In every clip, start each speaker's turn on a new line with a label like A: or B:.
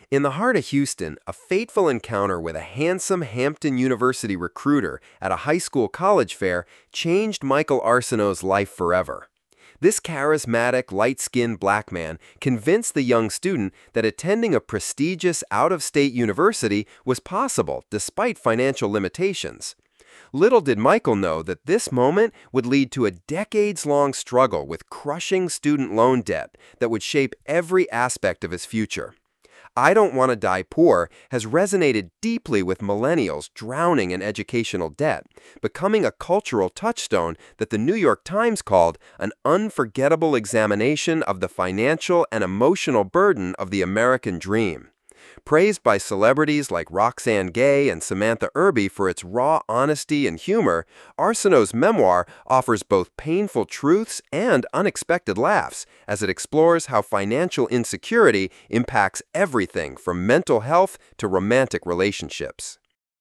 A: In the heart of Houston, a fateful encounter with a handsome Hampton University recruiter at a high school college fair changed Michael Arsenault's life forever. This charismatic, light-skinned black man convinced the young student that attending a prestigious out-of-state university was possible despite financial limitations. Little did Michael know that this moment would lead to a decades-long struggle with crushing student loan debt that would shape every aspect of his future. "I Don't Want to Die Poor" has resonated deeply with millennials drowning in educational debt, becoming a cultural touchstone that the New York Times called an unforgettable examination of the financial and emotional burden of the American dream. Praised by celebrities like Roxane Gay and Samantha Irby for its raw honesty and humor, Arsenault's memoir offers both painful truths and unexpected laughs as it explores how financial insecurity impacts everything from mental health to romantic relationships.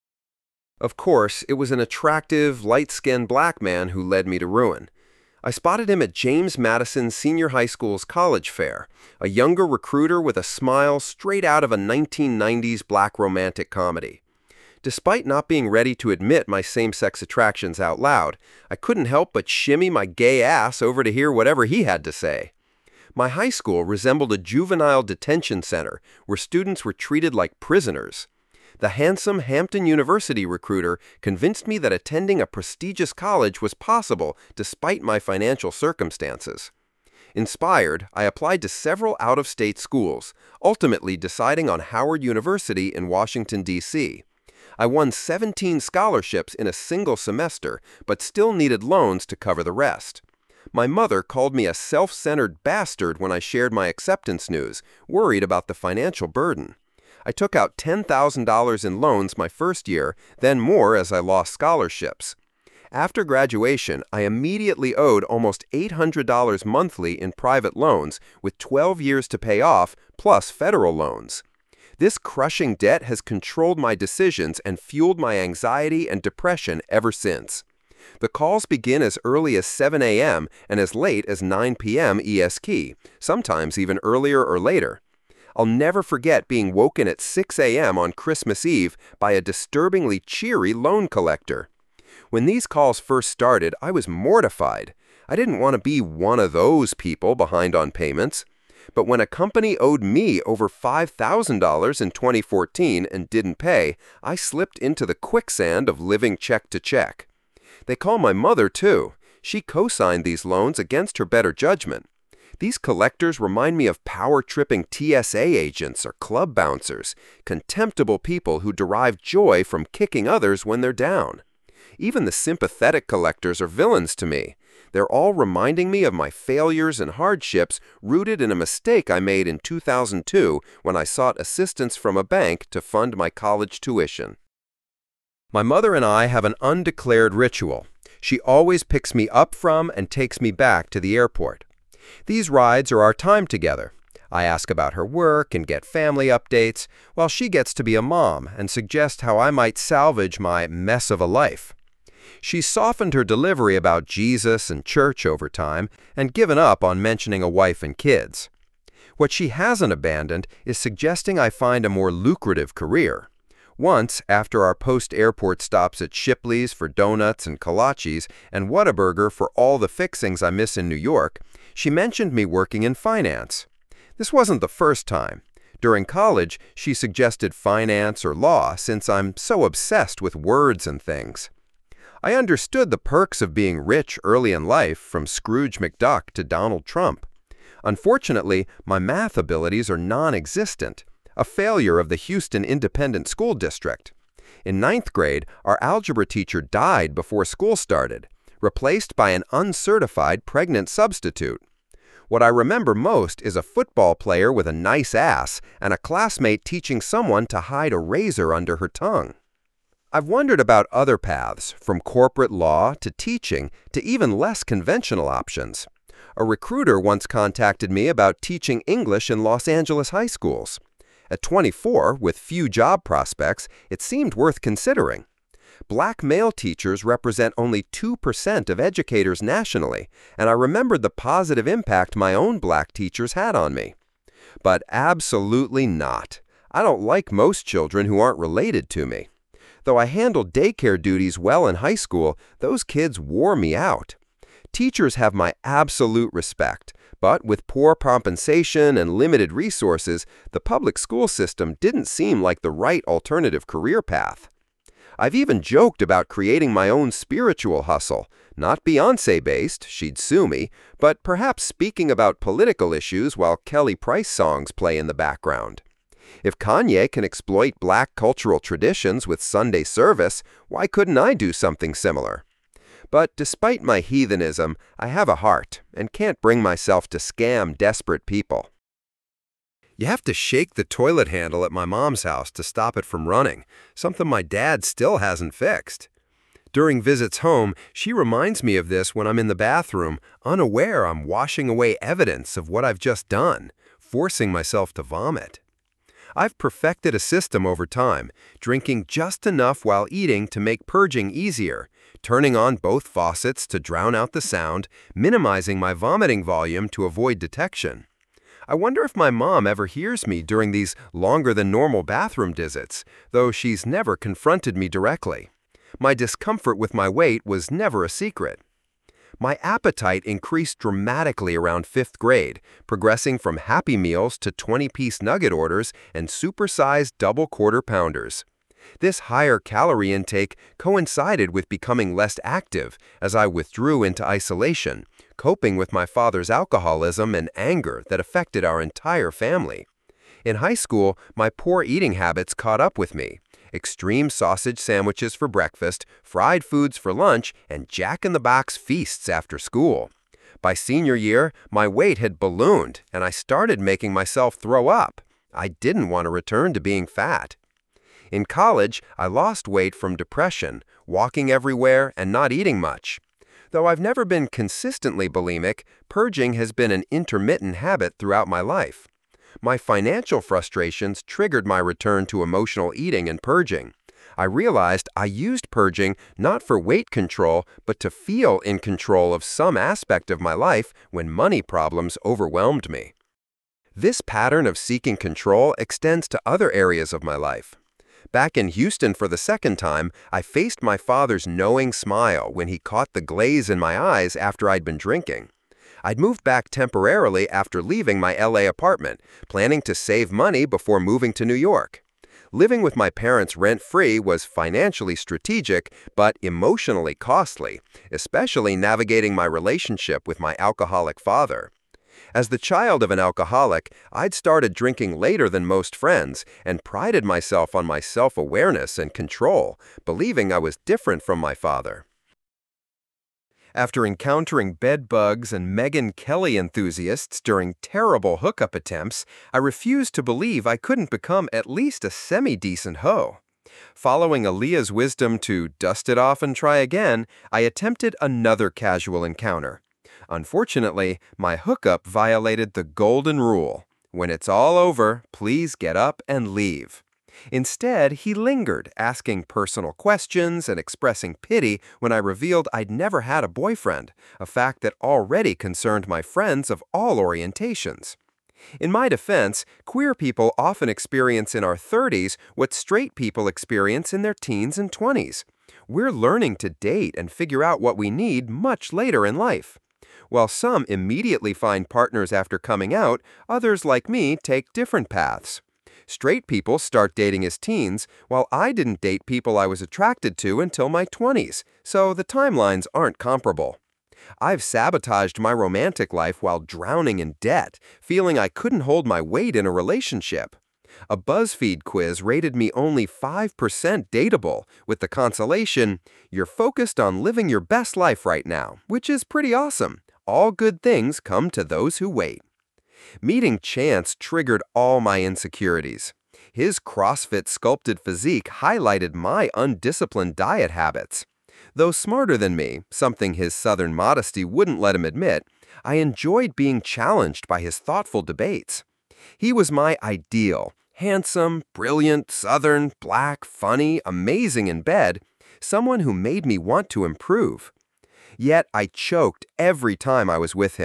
A: Of course, it was an attractive, light-skinned black man who led me to ruin. I spotted him at James Madison Senior High School's college fair, a younger recruiter with a smile straight out of a 1990s black romantic comedy. Despite not being ready to admit my same-sex attractions out loud, I couldn't help but shimmy my gay ass over to hear whatever he had to say. My high school resembled a juvenile detention center where students were treated like prisoners. The handsome Hampton University recruiter convinced me that attending a prestigious college was possible despite my financial circumstances. Inspired, I applied to several out-of-state schools, ultimately deciding on Howard University in Washington, D.C. I won 17 scholarships in a single semester, but still needed loans to cover the rest. My mother called me a self-centered bastard when I shared my acceptance news, worried about the financial burden. I took out $10,000 in loans my first year, then more as I lost scholarships. After graduation, I immediately owed almost $800 monthly in private loans, with 12 years to pay off, plus federal loans. This crushing debt has controlled my decisions and fueled my anxiety and depression ever since. The calls begin as early as 7 a.m. and as late as 9 p.m. EST, sometimes even earlier or later. I'll never forget being woken at 6 a.m. on Christmas Eve by a disturbingly cheery loan collector. When these calls first started, I was mortified. I didn't want to be one of those people behind on payments. But when a company owed me over $5,000 in 2014 and didn't pay, I slipped into the quicksand of living check to check. They call my mother, too. She co-signed these loans against her better judgment. These collectors remind me of power-tripping TSA agents or club bouncers, contemptible people who derive joy from kicking others when they're down. Even the sympathetic collectors are villains to me. They're all reminding me of my failures and hardships rooted in a mistake I made in 2002 when I sought assistance from a bank to fund my college tuition. My mother and I have an undeclared ritual. She always picks me up from and takes me back to the airport. These rides are our time together. I ask about her work and get family updates, while she gets to be a mom and suggest how I might salvage my mess of a life. She's softened her delivery about Jesus and church over time and given up on mentioning a wife and kids. What she hasn't abandoned is suggesting I find a more lucrative career. Once, after our post-airport stops at Shipley's for donuts and kolaches and Whataburger for all the fixings I miss in New York, she mentioned me working in finance. This wasn't the first time. During college, she suggested finance or law since I'm so obsessed with words and things. I understood the perks of being rich early in life, from Scrooge McDuck to Donald Trump. Unfortunately, my math abilities are non-existent, a failure of the Houston Independent School District. In 9th grade, our algebra teacher died before school started, replaced by an uncertified pregnant substitute. What I remember most is a football player with a nice ass and a classmate teaching someone to hide a razor under her tongue. I've wondered about other paths, from corporate law to teaching to even less conventional options. A recruiter once contacted me about teaching English in Los Angeles high schools. At 24, with few job prospects, it seemed worth considering. Black male teachers represent only 2% of educators nationally, and I remembered the positive impact my own black teachers had on me. But absolutely not. I don't like most children who aren't related to me. Though I handled daycare duties well in high school, those kids wore me out. Teachers have my absolute respect, but with poor compensation and limited resources, the public school system didn't seem like the right alternative career path. I've even joked about creating my own spiritual hustle, not Beyoncé-based, she'd sue me, but perhaps speaking about political issues while Kelly Price songs play in the background. If Kanye can exploit black cultural traditions with Sunday service, why couldn't I do something similar? But despite my heathenism, I have a heart and can't bring myself to scam desperate people. You have to shake the toilet handle at my mom's house to stop it from running, something my dad still hasn't fixed. During visits home, she reminds me of this when I'm in the bathroom, unaware I'm washing away evidence of what I've just done, forcing myself to vomit. I've perfected a system over time, drinking just enough while eating to make purging easier, turning on both faucets to drown out the sound, minimizing my vomiting volume to avoid detection. I wonder if my mom ever hears me during these longer-than-normal bathroom visits, though she's never confronted me directly. My discomfort with my weight was never a secret. My appetite increased dramatically around 5th grade, progressing from Happy Meals to 20-piece nugget orders and supersized double quarter-pounders. This higher calorie intake coincided with becoming less active as I withdrew into isolation, coping with my father's alcoholism and anger that affected our entire family. In high school, my poor eating habits caught up with me. Extreme sausage sandwiches for breakfast, fried foods for lunch, and Jack-in-the-Box feasts after school. By senior year, my weight had ballooned, and I started making myself throw up. I didn't want to return to being fat. In college, I lost weight from depression, walking everywhere, and not eating much. Though I've never been consistently bulimic, purging has been an intermittent habit throughout my life. My financial frustrations triggered my return to emotional eating and purging. I realized I used purging not for weight control, but to feel in control of some aspect of my life when money problems overwhelmed me. This pattern of seeking control extends to other areas of my life. Back in Houston for the second time, I faced my father's knowing smile when he caught the glaze in my eyes after I'd been drinking. I'd moved back temporarily after leaving my LA apartment, planning to save money before moving to New York. Living with my parents rent-free was financially strategic, but emotionally costly, especially navigating my relationship with my alcoholic father. As the child of an alcoholic, I'd started drinking later than most friends and prided myself on my self-awareness and control, believing I was different from my father. After encountering bed bugs and Megyn Kelly enthusiasts during terrible hookup attempts, I refused to believe I couldn't become at least a semi-decent hoe. Following Aaliyah's wisdom to dust it off and try again, I attempted another casual encounter. Unfortunately, my hookup violated the golden rule. When it's all over, please get up and leave. Instead, he lingered, asking personal questions and expressing pity when I revealed I'd never had a boyfriend, a fact that already concerned my friends of all orientations. In my defense, queer people often experience in our 30s what straight people experience in their teens and 20s. We're learning to date and figure out what we need much later in life. While some immediately find partners after coming out, others like me take different paths. Straight people start dating as teens, while I didn't date people I was attracted to until my 20s, so the timelines aren't comparable. I've sabotaged my romantic life while drowning in debt, feeling I couldn't hold my weight in a relationship. A BuzzFeed quiz rated me only 5% dateable, with the consolation, "You're focused on living your best life right now," which is pretty awesome. All good things come to those who wait. Meeting Chance triggered all my insecurities. His CrossFit sculpted physique highlighted my undisciplined diet habits. Though smarter than me, something his southern modesty wouldn't let him admit, I enjoyed being challenged by his thoughtful debates. He was my ideal, handsome, brilliant, southern, black, funny, amazing in bed, someone who made me want to improve. Yet I choked every time I was with him.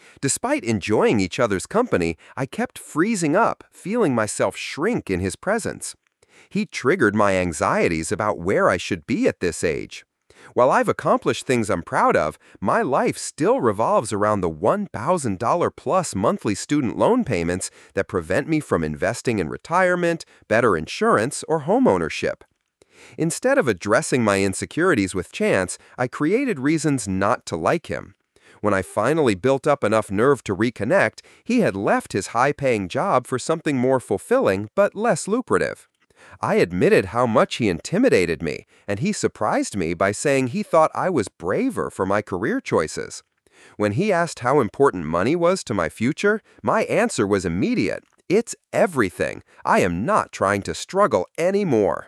A: Despite enjoying each other's company, I kept freezing up, feeling myself shrink in his presence. He triggered my anxieties about where I should be at this age. While I've accomplished things I'm proud of, my life still revolves around the $1,000 plus monthly student loan payments that prevent me from investing in retirement, better insurance, or homeownership. Instead of addressing my insecurities with Chance, I created reasons not to like him. When I finally built up enough nerve to reconnect, he had left his high-paying job for something more fulfilling but less lucrative. I admitted how much he intimidated me, and he surprised me by saying he thought I was braver for my career choices. When he asked how important money was to my future, my answer was immediate. It's everything. I am not trying to struggle anymore.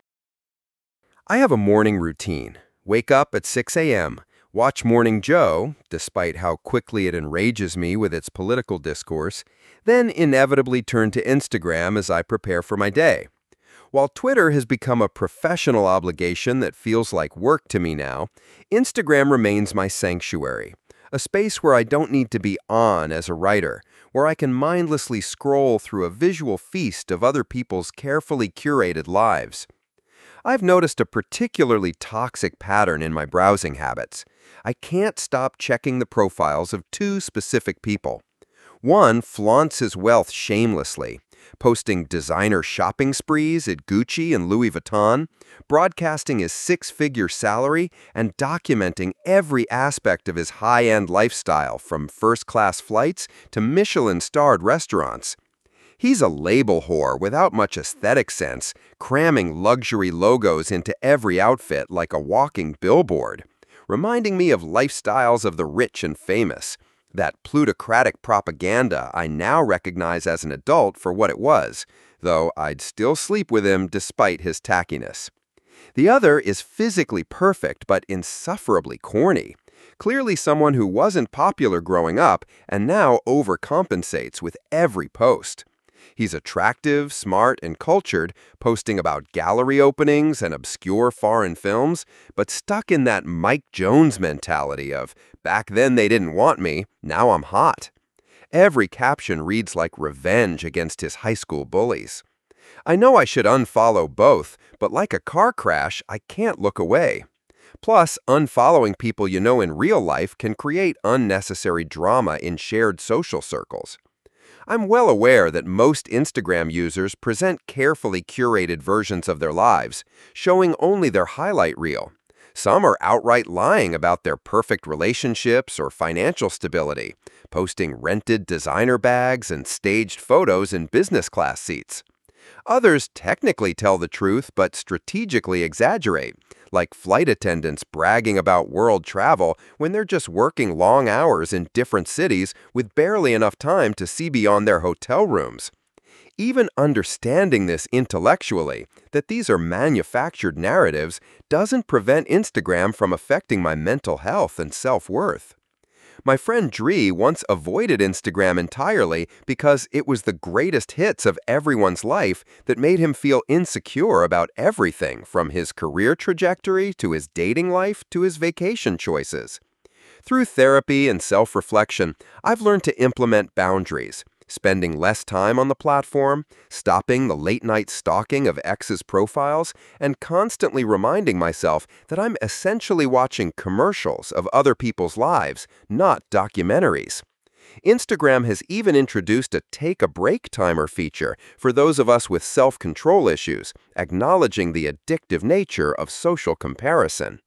A: I have a morning routine. Wake up at 6 a.m., watch Morning Joe, despite how quickly it enrages me with its political discourse, then inevitably turn to Instagram as I prepare for my day. While Twitter has become a professional obligation that feels like work to me now, Instagram remains my sanctuary, a space where I don't need to be on as a writer, where I can mindlessly scroll through a visual feast of other people's carefully curated lives. I've noticed a particularly toxic pattern in my browsing habits. I can't stop checking the profiles of two specific people. One flaunts his wealth shamelessly, posting designer shopping sprees at Gucci and Louis Vuitton, broadcasting his six-figure salary, and documenting every aspect of his high-end lifestyle from first-class flights to Michelin-starred restaurants. He's a label whore without much aesthetic sense, cramming luxury logos into every outfit like a walking billboard, reminding me of lifestyles of the rich and famous. That plutocratic propaganda I now recognize as an adult for what it was, though I'd still sleep with him despite his tackiness. The other is physically perfect but insufferably corny, clearly someone who wasn't popular growing up and now overcompensates with every post. He's attractive, smart, and cultured, posting about gallery openings and obscure foreign films, but stuck in that Mike Jones mentality of, back then they didn't want me, now I'm hot. Every caption reads like revenge against his high school bullies. I know I should unfollow both, but like a car crash, I can't look away. Plus, unfollowing people you know in real life can create unnecessary drama in shared social circles. I'm well aware that most Instagram users present carefully curated versions of their lives, showing only their highlight reel. Some are outright lying about their perfect relationships or financial stability, posting rented designer bags and staged photos in business class seats. Others technically tell the truth but strategically exaggerate, like flight attendants bragging about world travel when they're just working long hours in different cities with barely enough time to see beyond their hotel rooms. Even understanding this intellectually, that these are manufactured narratives, doesn't prevent Instagram from affecting my mental health and self-worth. My friend Dree once avoided Instagram entirely because it was the greatest hits of everyone's life that made him feel insecure about everything from his career trajectory to his dating life to his vacation choices. Through therapy and self-reflection, I've learned to implement boundaries, spending less time on the platform, stopping the late-night stalking of exes' profiles, and constantly reminding myself that I'm essentially watching commercials of other people's lives, not documentaries. Instagram has even introduced a take-a-break timer feature for those of us with self-control issues, acknowledging the addictive nature of social comparison.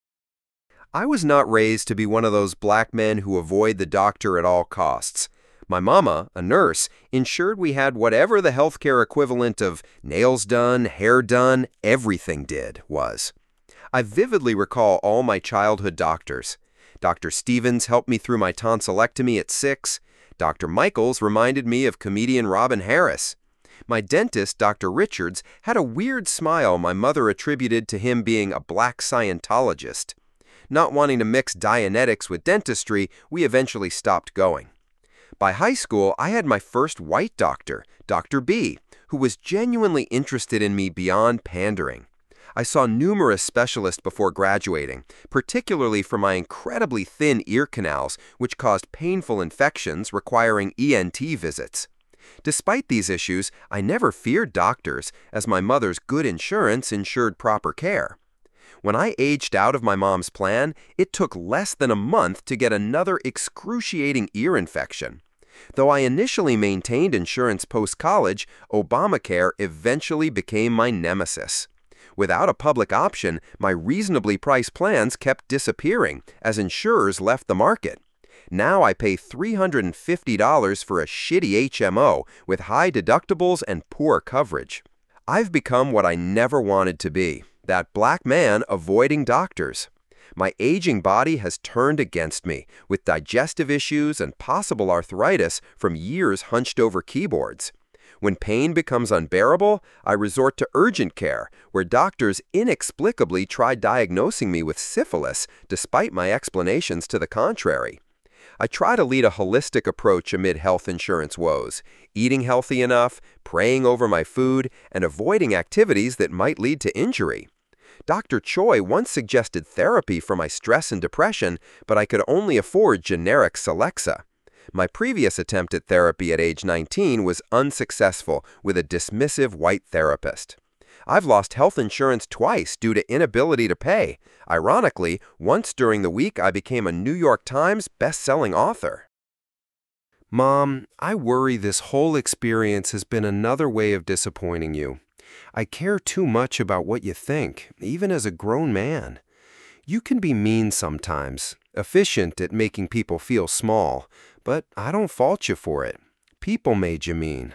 A: I was not raised to be one of those black men who avoid the doctor at all costs. My mama, a nurse, ensured we had whatever the healthcare equivalent of nails done, hair done, everything did was. I vividly recall all my childhood doctors. Dr. Stevens helped me through my tonsillectomy at 6. Dr. Michaels reminded me of comedian Robin Harris. My dentist, Dr. Richards, had a weird smile my mother attributed to him being a black Scientologist. Not wanting to mix Dianetics with dentistry, we eventually stopped going. By high school, I had my first white doctor, Dr. B, who was genuinely interested in me beyond pandering. I saw numerous specialists before graduating, particularly for my incredibly thin ear canals, which caused painful infections requiring ENT visits. Despite these issues, I never feared doctors, as my mother's good insurance ensured proper care. When I aged out of my mom's plan, it took less than a month to get another excruciating ear infection. Though I initially maintained insurance post-college, Obamacare eventually became my nemesis. Without a public option, my reasonably priced plans kept disappearing as insurers left the market. Now I pay $350 for a shitty HMO with high deductibles and poor coverage. I've become what I never wanted to be, that black man avoiding doctors. My aging body has turned against me, with digestive issues and possible arthritis from years hunched over keyboards. When pain becomes unbearable, I resort to urgent care, where doctors inexplicably try diagnosing me with syphilis, despite my explanations to the contrary. I try to lead a holistic approach amid health insurance woes, eating healthy enough, praying over my food, and avoiding activities that might lead to injury. Dr. Choi once suggested therapy for my stress and depression, but I could only afford generic Celexa. My previous attempt at therapy at age 19 was unsuccessful with a dismissive white therapist. I've lost health insurance twice due to inability to pay. Ironically, once during the week I became a New York Times best-selling author. Mom, I worry this whole experience has been another way of disappointing you. I care too much about what you think, even as a grown man. You can be mean sometimes, efficient at making people feel small, but I don't fault you for it. People made you mean.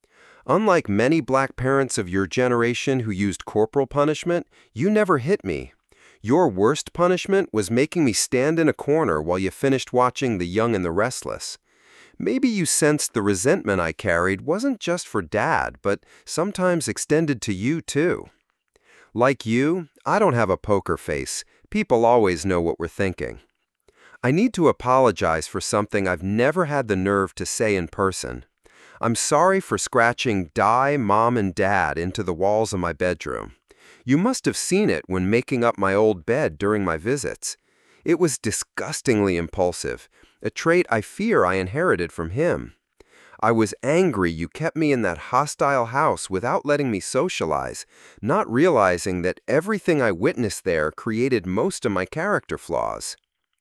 A: Unlike many black parents of your generation who used corporal punishment, you never hit me. Your worst punishment was making me stand in a corner while you finished watching The Young and the Restless. Maybe you sensed the resentment I carried wasn't just for Dad, but sometimes extended to you too. Like you, I don't have a poker face. People always know what we're thinking. I need to apologize for something I've never had the nerve to say in person. I'm sorry for scratching "Die, Mom and Dad" into the walls of my bedroom. You must have seen it when making up my old bed during my visits. It was disgustingly impulsive, a trait I fear I inherited from him. I was angry you kept me in that hostile house without letting me socialize, not realizing that everything I witnessed there created most of my character flaws.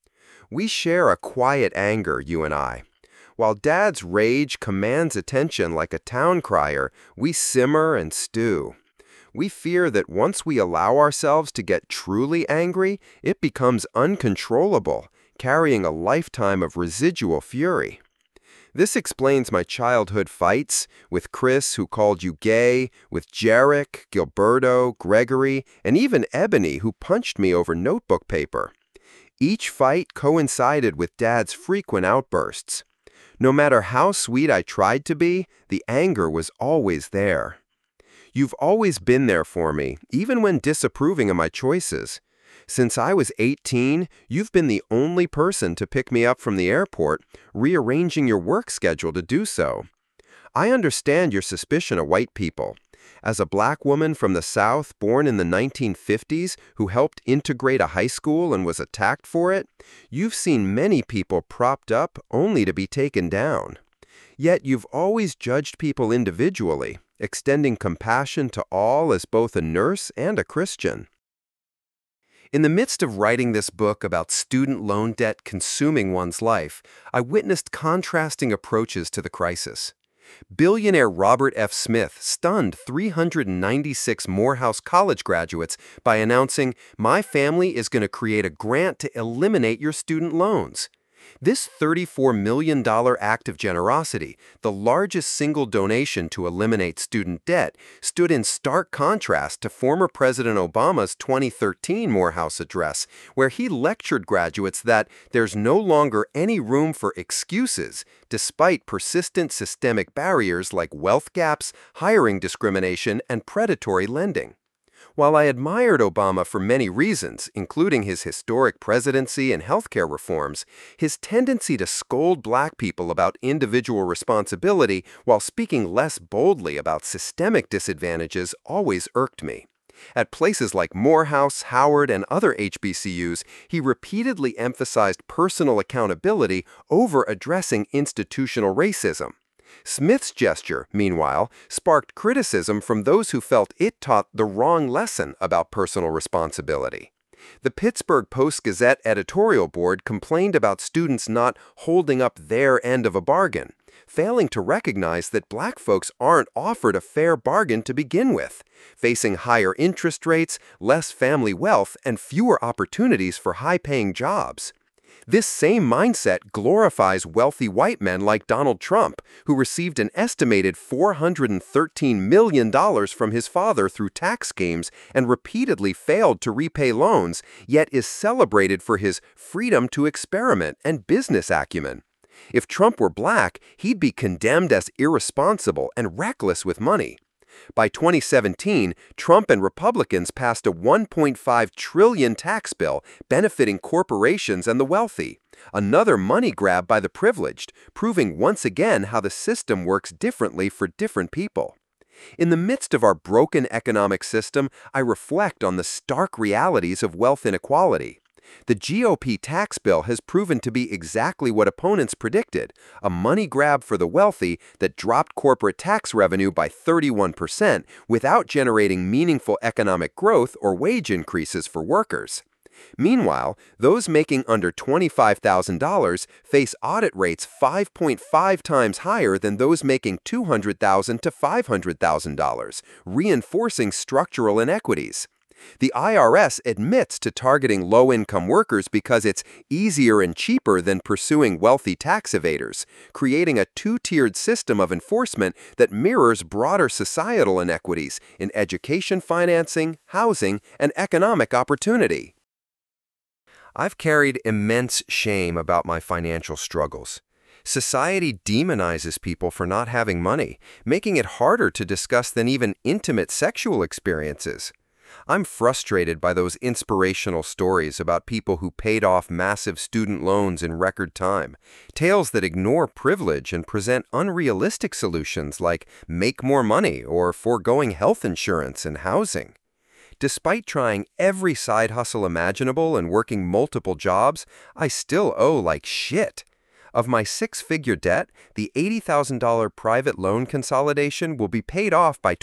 A: We share a quiet anger, you and I. While Dad's rage commands attention like a town crier, we simmer and stew. We fear that once we allow ourselves to get truly angry, it becomes uncontrollable, carrying a lifetime of residual fury. This explains my childhood fights with Chris, who called you gay, with Jarek, Gilberto, Gregory, and even Ebony, who punched me over notebook paper. Each fight coincided with Dad's frequent outbursts. No matter how sweet I tried to be, the anger was always there. You've always been there for me, even when disapproving of my choices. Since I was 18, you've been the only person to pick me up from the airport, rearranging your work schedule to do so. I understand your suspicion of white people. As a black woman from the South born in the 1950s who helped integrate a high school and was attacked for it, you've seen many people propped up only to be taken down. Yet you've always judged people individually, extending compassion to all as both a nurse and a Christian. In the midst of writing this book about student loan debt consuming one's life, I witnessed contrasting approaches to the crisis. Billionaire Robert F. Smith stunned 396 Morehouse College graduates by announcing, "My family is going to create a grant to eliminate your student loans." This $34 million act of generosity, the largest single donation to eliminate student debt, stood in stark contrast to former President Obama's 2013 Morehouse address, where he lectured graduates that there's no longer any room for excuses, despite persistent systemic barriers like wealth gaps, hiring discrimination, and predatory lending. While I admired Obama for many reasons, including his historic presidency and healthcare reforms, his tendency to scold black people about individual responsibility while speaking less boldly about systemic disadvantages always irked me. At places like Morehouse, Howard, and other HBCUs, he repeatedly emphasized personal accountability over addressing institutional racism. Smith's gesture, meanwhile, sparked criticism from those who felt it taught the wrong lesson about personal responsibility. The Pittsburgh Post-Gazette editorial board complained about students not holding up their end of a bargain, failing to recognize that black folks aren't offered a fair bargain to begin with, facing higher interest rates, less family wealth, and fewer opportunities for high-paying jobs. This same mindset glorifies wealthy white men like Donald Trump, who received an estimated $413 million from his father through tax schemes and repeatedly failed to repay loans, yet is celebrated for his freedom to experiment and business acumen. If Trump were black, he'd be condemned as irresponsible and reckless with money. By 2017, Trump and Republicans passed a $1.5 trillion tax bill benefiting corporations and the wealthy, another money grab by the privileged, proving once again how the system works differently for different people. In the midst of our broken economic system, I reflect on the stark realities of wealth inequality. The GOP tax bill has proven to be exactly what opponents predicted, a money grab for the wealthy that dropped corporate tax revenue by 31% without generating meaningful economic growth or wage increases for workers. Meanwhile, those making under $25,000 face audit rates 5.5 times higher than those making $200,000 to $500,000, reinforcing structural inequities. The IRS admits to targeting low-income workers because it's easier and cheaper than pursuing wealthy tax evaders, creating a two-tiered system of enforcement that mirrors broader societal inequities in education financing, housing, and economic opportunity. I've carried immense shame about my financial struggles. Society demonizes people for not having money, making it harder to discuss than even intimate sexual experiences. I'm frustrated by those inspirational stories about people who paid off massive student loans in record time, tales that ignore privilege and present unrealistic solutions like make more money or foregoing health insurance and housing. Despite trying every side hustle imaginable and working multiple jobs, I still owe like shit. Of my six-figure debt, the $80,000 private loan consolidation will be paid off by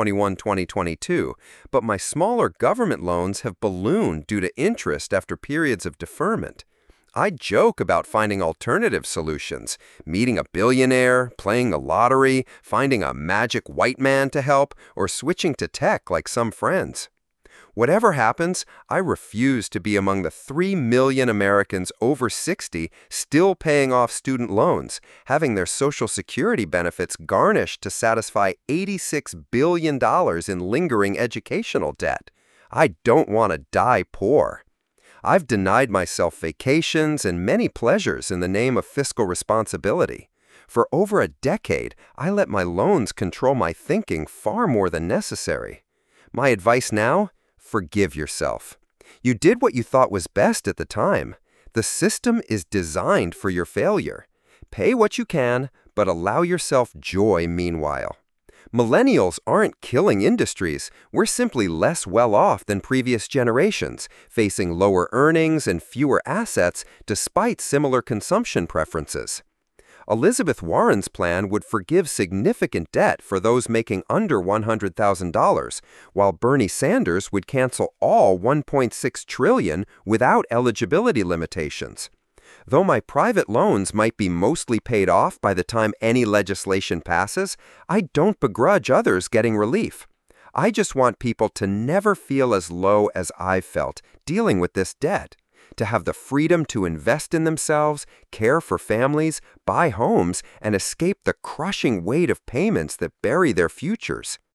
A: 2021-2022, but my smaller government loans have ballooned due to interest after periods of deferment. I joke about finding alternative solutions, meeting a billionaire, playing the lottery, finding a magic white man to help, or switching to tech like some friends. Whatever happens, I refuse to be among the 3 million Americans over 60 still paying off student loans, having their Social Security benefits garnished to satisfy $86 billion in lingering educational debt. I don't want to die poor. I've denied myself vacations and many pleasures in the name of fiscal responsibility. For over a decade, I let my loans control my thinking far more than necessary. My advice now? Forgive yourself. You did what you thought was best at the time. The system is designed for your failure. Pay what you can, but allow yourself joy meanwhile. Millennials aren't killing industries. We're simply less well off than previous generations, facing lower earnings and fewer assets despite similar consumption preferences. Elizabeth Warren's plan would forgive significant debt for those making under $100,000, while Bernie Sanders would cancel all $1.6 trillion without eligibility limitations. Though my private loans might be mostly paid off by the time any legislation passes, I don't begrudge others getting relief. I just want people to never feel as low as I've felt dealing with this debt. To have the freedom to invest in themselves, care for families, buy homes, and escape the crushing weight of payments that bury their futures.